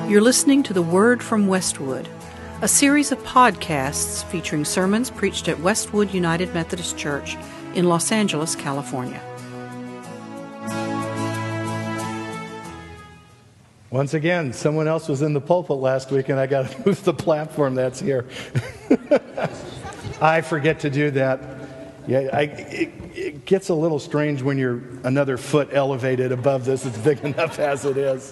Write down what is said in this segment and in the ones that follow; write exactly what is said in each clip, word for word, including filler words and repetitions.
You're listening to The Word from Westwood, a series of podcasts featuring sermons preached at Westwood United Methodist Church in Los Angeles, California. Once again, someone else was in the pulpit last week, and I got to move the platform that's here. I forget to do that. Yeah, I, it, it gets a little strange when you're another foot elevated above this. It's big enough as it is.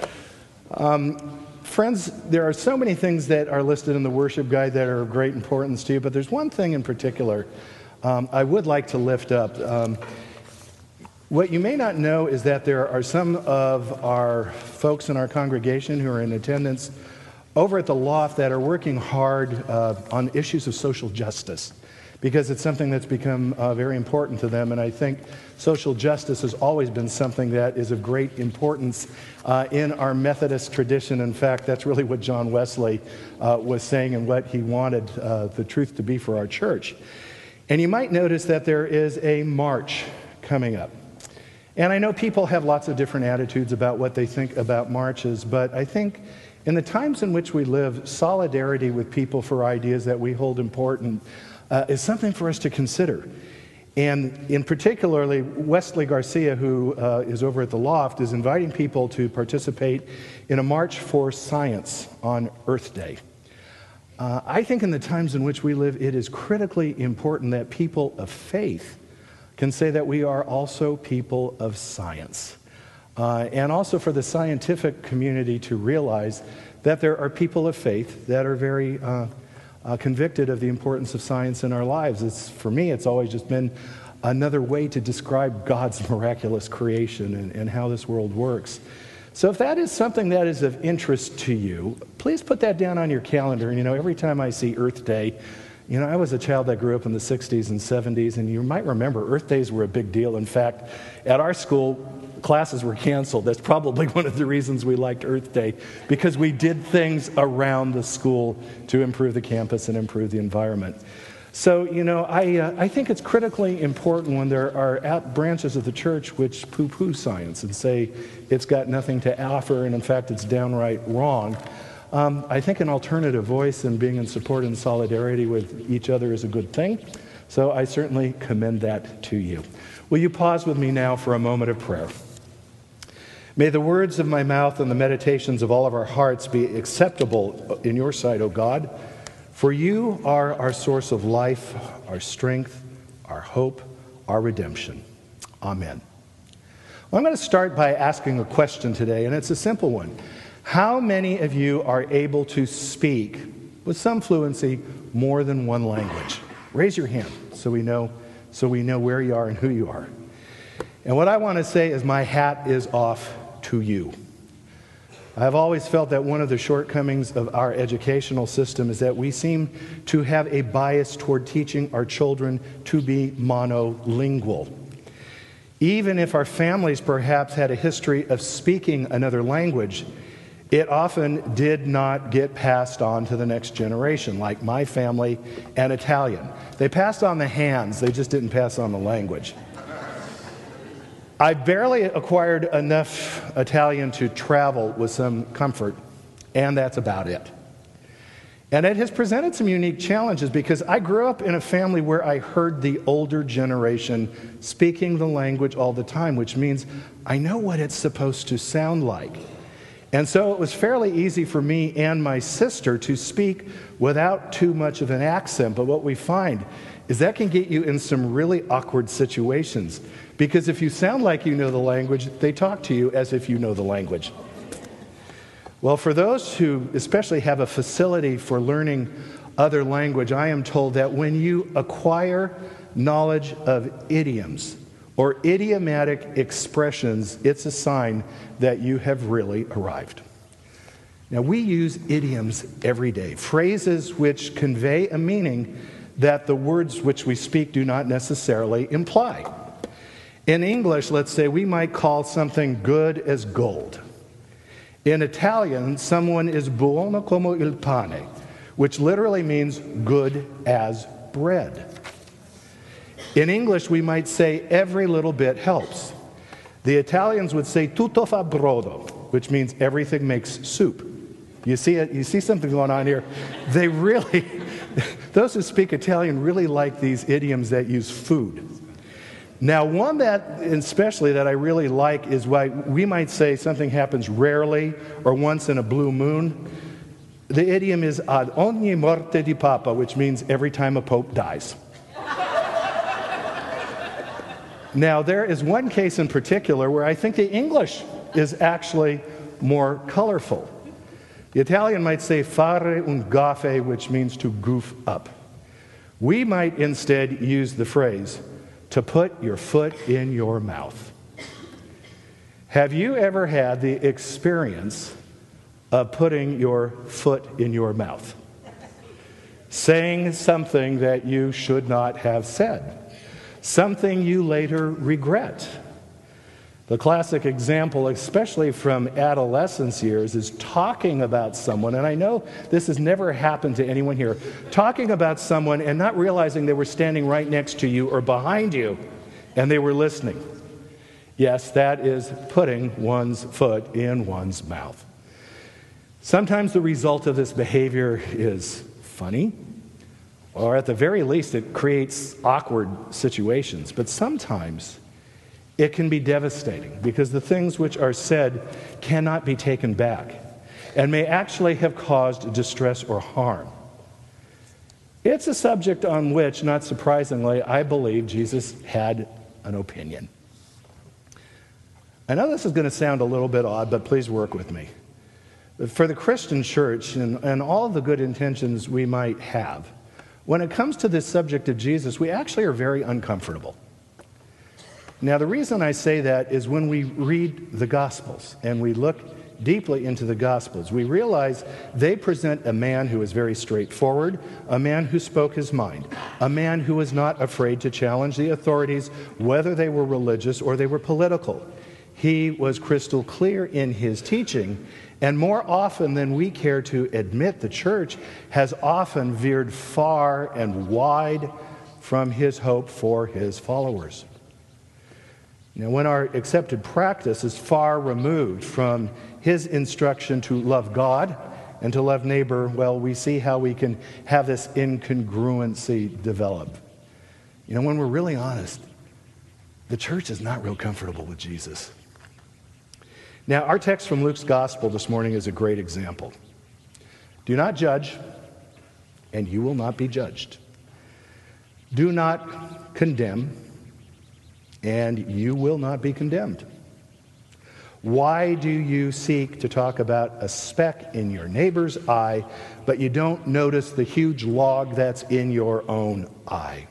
Um, friends, there are so many things that are listed in the worship guide that are of great importance to you, but there's one thing in particular um, I would like to lift up. Um, what you may not know is that there are some of our folks in our congregation who are in attendance over at the Loft that are working hard uh, on issues of social justice, because it's something that's become uh, very important to them. And I think social justice has always been something that is of great importance uh, in our Methodist tradition. In fact, that's really what John Wesley uh, was saying and what he wanted uh, the truth to be for our church. And you might notice that there is a march coming up. And I know people have lots of different attitudes about what they think about marches, but I think in the times in which we live, solidarity with people for ideas that we hold important Uh, is something for us to consider. And in particularly, Wesley Garcia, who uh, is over at the Loft, is inviting people to participate in a March for Science on Earth Day. Uh, I think in the times in which we live, it is critically important that people of faith can say that we are also people of science. Uh, and also for the scientific community to realize that there are people of faith that are very uh, Uh, convicted of the importance of science in our lives. It's, for me, it's always just been another way to describe God's miraculous creation and, and how this world works. So if that is something that is of interest to you, please put that down on your calendar. And, you know, every time I see Earth Day, you know, I was a child that grew up in the sixties and seventies, and you might remember Earth Days were a big deal. In fact, at our school, classes were canceled. That's probably one of the reasons we liked Earth Day, because we did things around the school to improve the campus and improve the environment. So, you know, I, uh, I think it's critically important when there are out branches of the church which poo-poo science and say it's got nothing to offer and, in fact, it's downright wrong. Um, I think an alternative voice and being in support and solidarity with each other is a good thing. So I certainly commend that to you. Will you pause with me now for a moment of prayer? May the words of my mouth and the meditations of all of our hearts be acceptable in your sight, O God, for you are our source of life, our strength, our hope, our redemption. Amen. Well, I'm going to start by asking a question today, and it's a simple one. How many of you are able to speak with some fluency more than one language? Raise your hand so we know, so we know where you are and who you are. And what I want to say is my hat is off to you. I've always felt that one of the shortcomings of our educational system is that we seem to have a bias toward teaching our children to be monolingual. Even if our families perhaps had a history of speaking another language, it often did not get passed on to the next generation, like my family and Italian. They passed on the hands, they just didn't pass on the language. I barely acquired enough Italian to travel with some comfort, and that's about it. And it has presented some unique challenges because I grew up in a family where I heard the older generation speaking the language all the time, which means I know what it's supposed to sound like. And so it was fairly easy for me and my sister to speak without too much of an accent. But what we find is that can get you in some really awkward situations. Because if you sound like you know the language, they talk to you as if you know the language. Well, for those who especially have a facility for learning other language, I am told that when you acquire knowledge of idioms or idiomatic expressions, it's a sign that you have really arrived. Now, we use idioms every day, phrases which convey a meaning that the words which we speak do not necessarily imply. In English, let's say, we might call something good as gold. In Italian, someone is buono come il pane, which literally means good as bread. In English, we might say every little bit helps. The Italians would say tutto fa brodo, which means everything makes soup. You see it? You see something going on here? They really, those who speak Italian really like these idioms that use food. Now, one that, especially that I really like, is why we might say something happens rarely or once in a blue moon. The idiom is ad ogni morte di papa, which means every time a pope dies. Now, there is one case in particular where I think the English is actually more colorful. The Italian might say fare un gaffe, which means to goof up. We might instead use the phrase, to put your foot in your mouth. Have you ever had the experience of putting your foot in your mouth? Saying something that you should not have said. Something you later regret. The classic example, especially from adolescence years, is talking about someone, and I know this has never happened to anyone here, talking about someone and not realizing they were standing right next to you or behind you, and they were listening. Yes, that is putting one's foot in one's mouth. Sometimes the result of this behavior is funny, or at the very least it creates awkward situations, but sometimes it can be devastating because the things which are said cannot be taken back and may actually have caused distress or harm. It's a subject on which, not surprisingly, I believe Jesus had an opinion. I know this is going to sound a little bit odd, but please work with me. For the Christian church and, and all the good intentions we might have, when it comes to this subject of Jesus, we actually are very uncomfortable. Now, the reason I say that is when we read the Gospels and we look deeply into the Gospels, we realize they present a man who is very straightforward, a man who spoke his mind, a man who was not afraid to challenge the authorities, whether they were religious or they were political. He was crystal clear in his teaching, and more often than we care to admit, the church has often veered far and wide from his hope for his followers. Now, when our accepted practice is far removed from his instruction to love God and to love neighbor, well, we see how we can have this incongruency develop. You know, when we're really honest, the church is not real comfortable with Jesus. Now, our text from Luke's Gospel this morning is a great example. Do not judge, and you will not be judged. Do not condemn, and you will not be condemned. Why do you seek to talk about a speck in your neighbor's eye, but you don't notice the huge log that's in your own eye?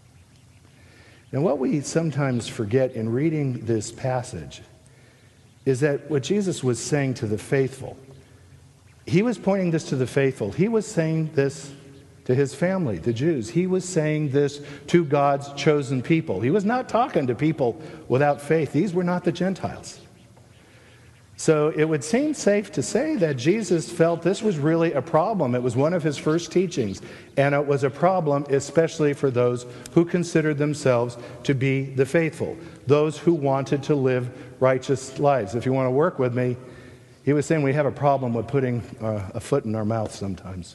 Now, what we sometimes forget in reading this passage is that what Jesus was saying to the faithful, he was pointing this to the faithful. He was saying this to his family, the Jews. He was saying this to God's chosen people. He was not talking to people without faith. These were not the Gentiles. So it would seem safe to say that Jesus felt this was really a problem. It was one of his first teachings, and it was a problem especially for those who considered themselves to be the faithful, those who wanted to live righteous lives. If you want to work with me, he was saying we have a problem with putting uh, a foot in our mouth sometimes.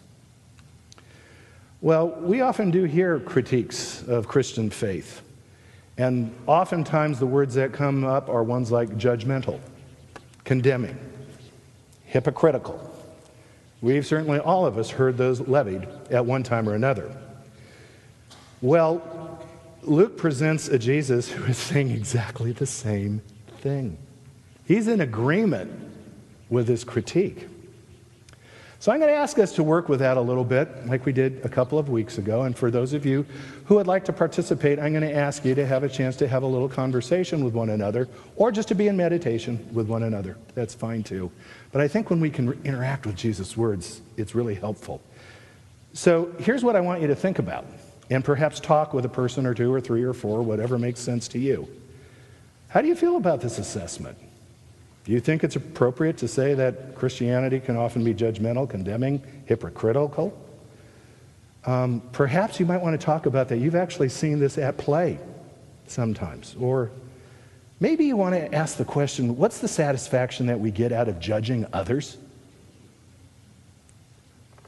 Well, we often do hear critiques of Christian faith, and oftentimes the words that come up are ones like judgmental, condemning, hypocritical. We've certainly, all of us, heard those levied at one time or another. Well, Luke presents a Jesus who is saying exactly the same thing. He's in agreement with this critique. So I'm going to ask us to work with that a little bit, like we did a couple of weeks ago. And for those of you who would like to participate, I'm going to ask you to have a chance to have a little conversation with one another, or just to be in meditation with one another. That's fine too. But I think when we can interact with Jesus' words, it's really helpful. So here's what I want you to think about, and perhaps talk with a person or two or three or four, whatever makes sense to you. How do you feel about this assessment? Do you think it's appropriate to say that Christianity can often be judgmental, condemning, hypocritical? Um, perhaps you might want to talk about that. You've actually seen this at play sometimes. Or maybe you want to ask the question, what's the satisfaction that we get out of judging others?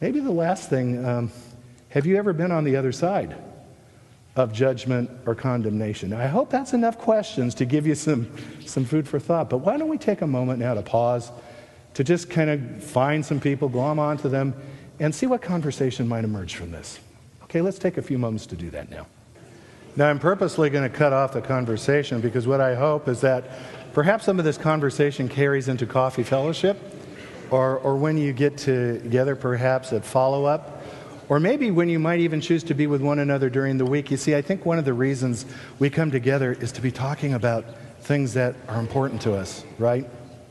maybe the last thing, um, have you ever been on the other side of judgment or condemnation? I hope that's enough questions to give you some, some food for thought. But why don't we take a moment now to pause, to just kind of find some people, glom onto them, and see what conversation might emerge from this. Okay, let's take a few moments to do that now. Now, I'm purposely going to cut off the conversation because what I hope is that perhaps some of this conversation carries into coffee fellowship, or, or when you get together perhaps at follow-up, or maybe when you might even choose to be with one another during the week. You see, I think one of the reasons we come together is to be talking about things that are important to us, right?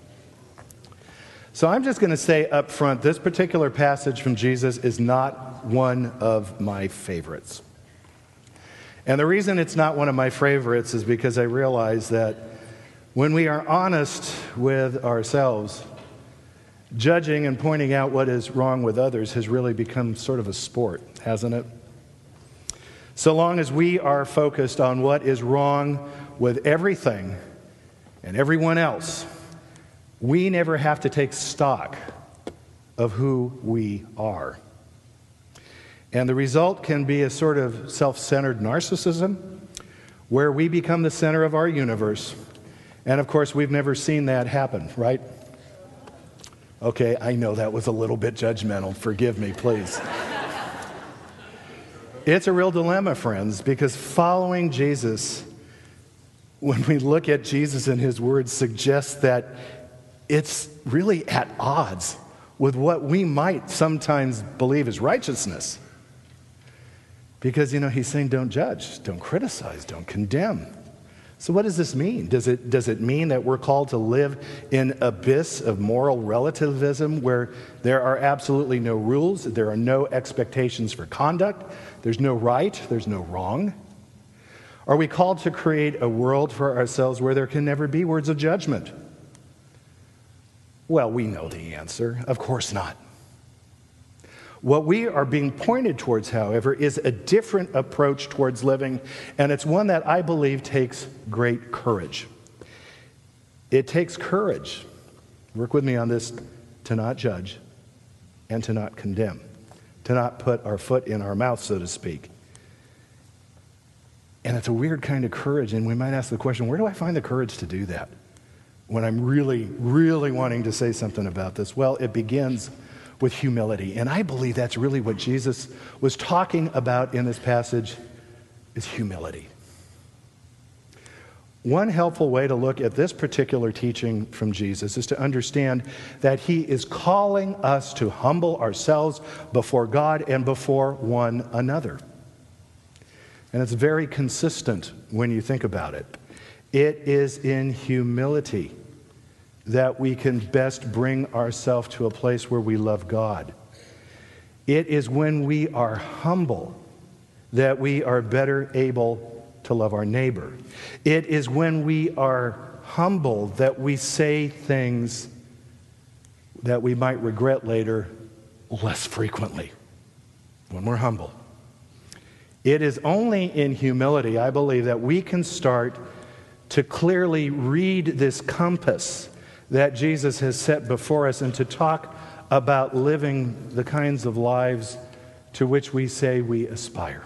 So I'm just going to say up front, this particular passage from Jesus is not one of my favorites. And the reason it's not one of my favorites is because I realize that when we are honest with ourselves, judging and pointing out what is wrong with others has really become sort of a sport, hasn't it? So long as we are focused on what is wrong with everything and everyone else, we never have to take stock of who we are. And the result can be a sort of self-centered narcissism where we become the center of our universe. And of course, we've never seen that happen, right? Okay, I know that was a little bit judgmental. Forgive me, please. It's a real dilemma, friends, because following Jesus, when we look at Jesus and his words, suggests that it's really at odds with what we might sometimes believe is righteousness. Because, you know, he's saying don't judge, don't criticize, don't condemn. So what does this mean? Does it, does it mean that we're called to live in an abyss of moral relativism where there are absolutely no rules, there are no expectations for conduct, there's no right, there's no wrong? Are we called to create a world for ourselves where there can never be words of judgment? Well, we know the answer. Of course not. What we are being pointed towards, however, is a different approach towards living, and it's one that I believe takes great courage. It takes courage, work with me on this, to not judge and to not condemn, to not put our foot in our mouth, so to speak. And it's a weird kind of courage, and we might ask the question, where do I find the courage to do that when I'm really, really wanting to say something about this? Well, it begins with humility. And I believe that's really what Jesus was talking about in this passage, is humility. One helpful way to look at this particular teaching from Jesus is to understand that he is calling us to humble ourselves before God and before one another. And it's very consistent when you think about it. It is in humility that we can best bring ourselves to a place where we love God. It is when we are humble that we are better able to love our neighbor. It is when we are humble that we say things that we might regret later less frequently, when we're humble. It is only in humility, I believe, that we can start to clearly read this compass that Jesus has set before us and to talk about living the kinds of lives to which we say we aspire.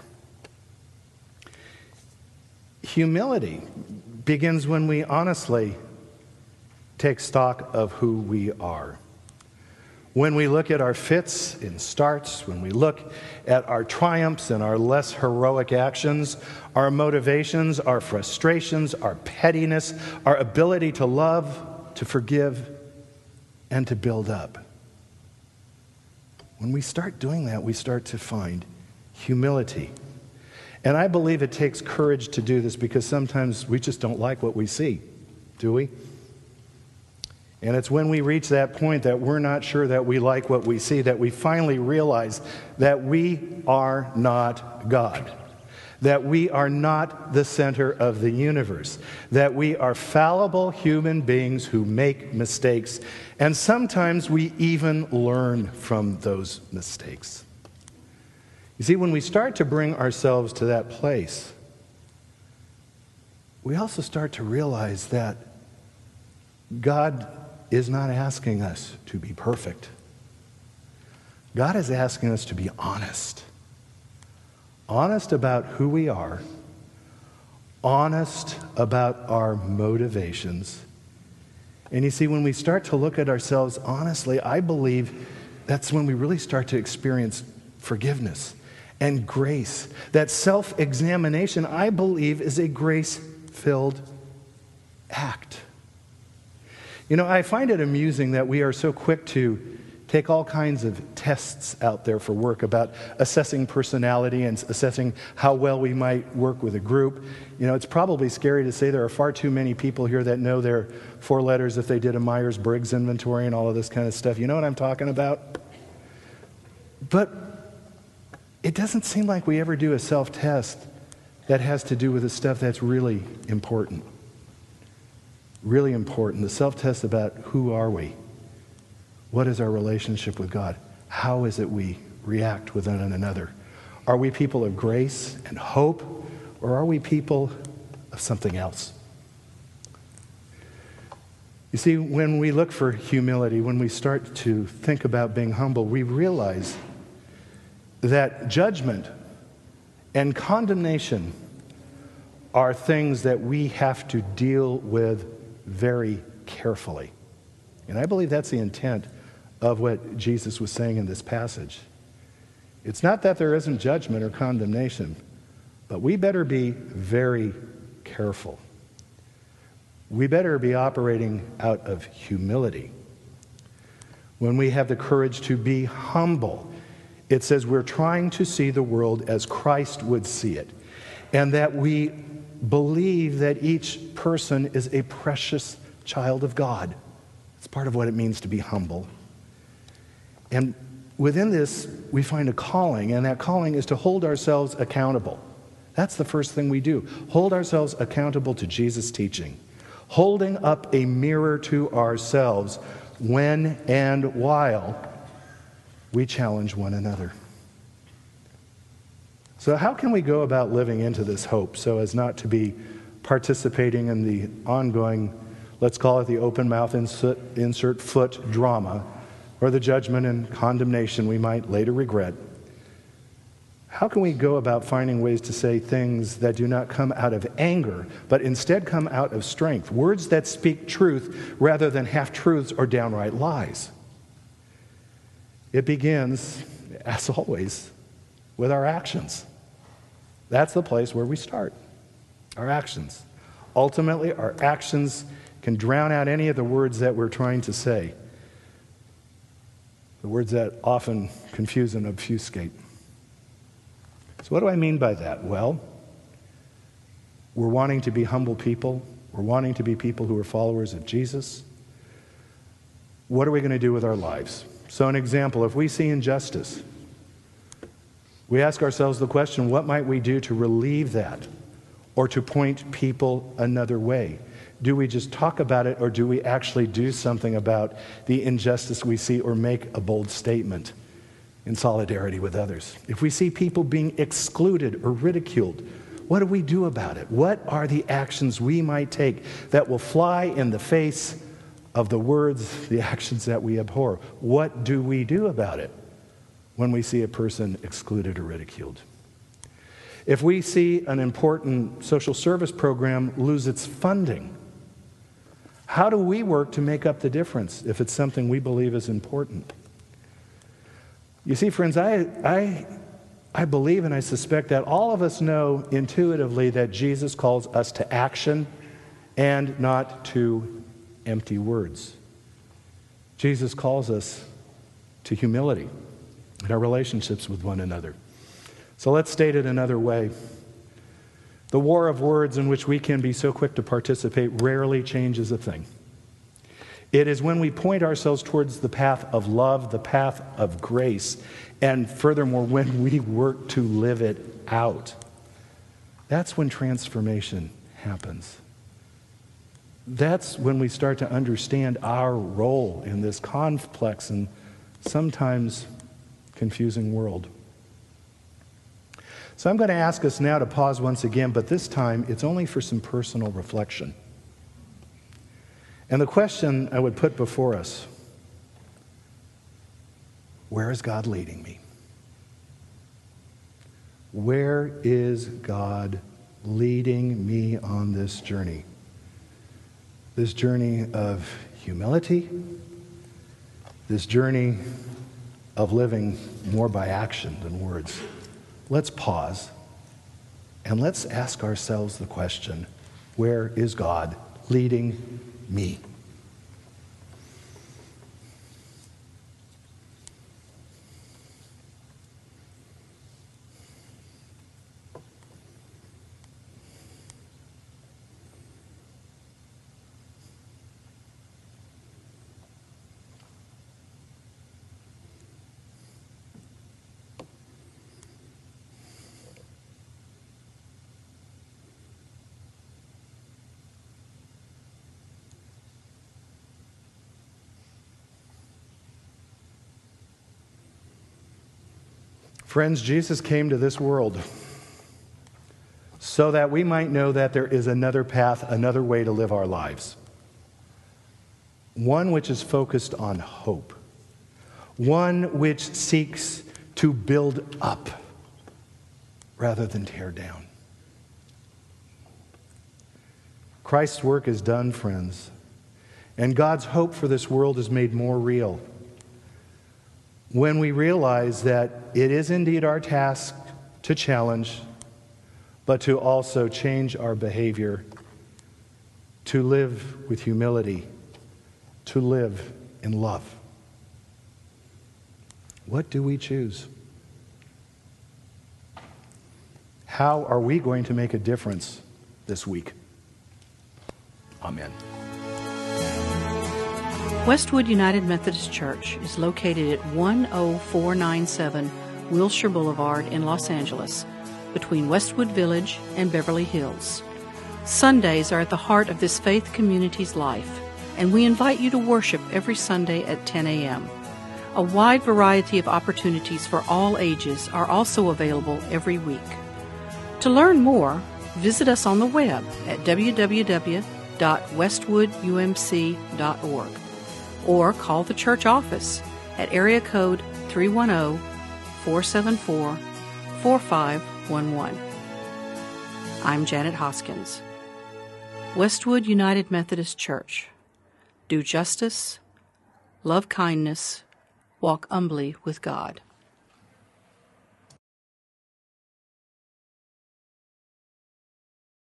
Humility begins when we honestly take stock of who we are. When we look at our fits and starts, when we look at our triumphs and our less heroic actions, our motivations, our frustrations, our pettiness, our ability to love, to forgive, and to build up. When we start doing that, we start to find humility. And I believe it takes courage to do this because sometimes we just don't like what we see, do we? And it's when we reach that point that we're not sure that we like what we see, that we finally realize that we are not God, that we are not the center of the universe, that we are fallible human beings who make mistakes, and sometimes we even learn from those mistakes. You see, when we start to bring ourselves to that place, we also start to realize that God is not asking us to be perfect. God is asking us to be honest. Honest about who we are, honest about our motivations. And you see, when we start to look at ourselves honestly, I believe that's when we really start to experience forgiveness and grace. That self-examination, I believe, is a grace-filled act. You know, I find it amusing that we are so quick to take all kinds of tests out there for work about assessing personality and assessing how well we might work with a group. You know, it's probably scary to say there are far too many people here that know their four letters if they did a Myers-Briggs inventory and all of this kind of stuff. You know what I'm talking about? But it doesn't seem like we ever do a self-test that has to do with the stuff that's really important. Really important. The self-test about who are we? What is our relationship with God? How is it we react with one another? Are we people of grace and hope, or are we people of something else? You see, when we look for humility, when we start to think about being humble, we realize that judgment and condemnation are things that we have to deal with very carefully. And I believe that's the intent of what Jesus was saying in this passage. It's not that there isn't judgment or condemnation, but we better be very careful. We better be operating out of humility. When we have the courage to be humble, it says we're trying to see the world as Christ would see it, and that we believe that each person is a precious child of God. It's part of what it means to be humble. And within this, we find a calling, and that calling is to hold ourselves accountable. That's the first thing we do. Hold ourselves accountable to Jesus' teaching. Holding up a mirror to ourselves when and while we challenge one another. So how can we go about living into this hope so as not to be participating in the ongoing, let's call it the open mouth insert, insert foot drama, or the judgment and condemnation we might later regret? How can we go about finding ways to say things that do not come out of anger, but instead come out of strength? Words that speak truth rather than half-truths or downright lies. It begins, as always, with our actions. That's the place where we start. Our actions. Ultimately, our actions can drown out any of the words that we're trying to say. The words that often confuse and obfuscate. So what do I mean by that? Well, we're wanting to be humble people. We're wanting to be people who are followers of Jesus. What are we going to do with our lives? So an example, if we see injustice, we ask ourselves the question, what might we do to relieve that or to point people another way? Do we just talk about it, or do we actually do something about the injustice we see or make a bold statement in solidarity with others? If we see people being excluded or ridiculed, what do we do about it? What are the actions we might take that will fly in the face of the words, the actions that we abhor? What do we do about it when we see a person excluded or ridiculed? If we see an important social service program lose its funding, how do we work to make up the difference if it's something we believe is important? You see, friends, I, I, I believe and I suspect that all of us know intuitively that Jesus calls us to action and not to empty words. Jesus calls us to humility in our relationships with one another. So let's state it another way. The war of words in which we can be so quick to participate rarely changes a thing. It is when we point ourselves towards the path of love, the path of grace, and furthermore, when we work to live it out. That's when transformation happens. That's when we start to understand our role in this complex and sometimes confusing world. So I'm going to ask us now to pause once again, but this time it's only for some personal reflection. And the question I would put before us, where is God leading me? Where is God leading me on this journey? This journey of humility, this journey of living more by action than words. Let's pause and let's ask ourselves the question, where is God leading me? Friends, Jesus came to this world so that we might know that there is another path, another way to live our lives. One which is focused on hope. One which seeks to build up rather than tear down. Christ's work is done, friends, and God's hope for this world is made more real when we realize that it is indeed our task to challenge, but to also change our behavior, to live with humility, to live in love. What do we choose? How are we going to make a difference this week? Amen. Westwood United Methodist Church is located at one oh four nine seven Wilshire Boulevard in Los Angeles, between Westwood Village and Beverly Hills. Sundays are at the heart of this faith community's life, and we invite you to worship every Sunday at ten a.m. A wide variety of opportunities for all ages are also available every week. To learn more, visit us on the web at w w w dot westwood u m c dot org or call the church office at area code three one zero, four seven four, four five one one. I'm Janet Hoskins. Westwood United Methodist Church. Do justice, love kindness, walk humbly with God.